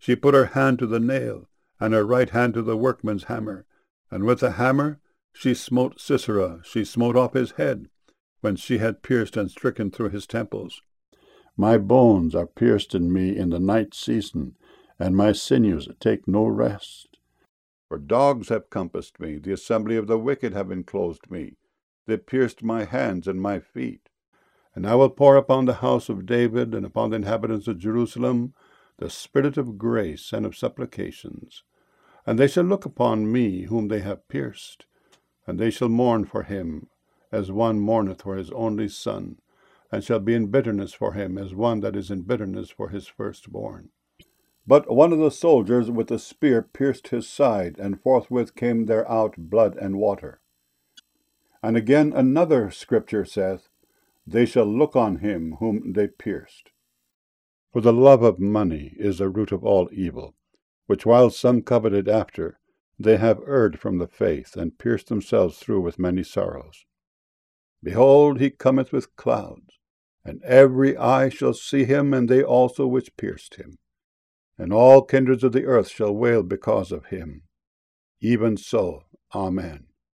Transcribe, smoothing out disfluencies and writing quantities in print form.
She put her hand to the nail, and her right hand to the workman's hammer. And with the hammer she smote Sisera, she smote off his head, when she had pierced and stricken through his temples. My bones are pierced in me in the night season, and my sinews take no rest. For dogs have compassed me, the assembly of the wicked have enclosed me. They pierced my hands and my feet. And I will pour upon the house of David and upon the inhabitants of Jerusalem the spirit of grace and of supplications. And they shall look upon me whom they have pierced, and they shall mourn for him, as one mourneth for his only son, and shall be in bitterness for him, as one that is in bitterness for his firstborn. But one of the soldiers with a spear pierced his side, and forthwith came there out blood and water. And again another scripture saith, They shall look on him whom they pierced. For the love of money is the root of all evil, which while some coveted after, they have erred from the faith, and pierced themselves through with many sorrows. Behold, he cometh with clouds, and every eye shall see him, and they also which pierced him. And all kindreds of the earth shall wail because of him. Even so, Amen.